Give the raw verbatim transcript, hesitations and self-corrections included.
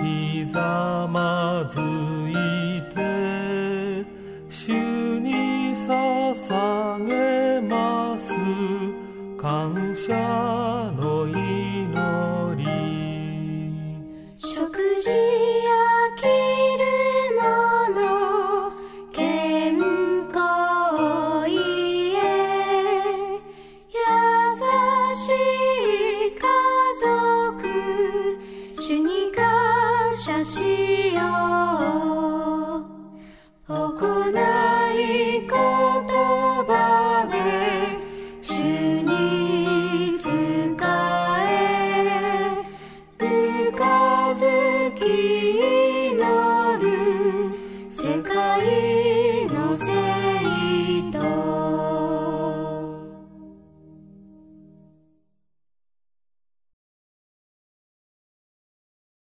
ひざまずいて主に捧げます感謝の祈り。 食事や着るもの健康家優しい家族主に感謝しよう。行い言葉で主に仕え深づき祈る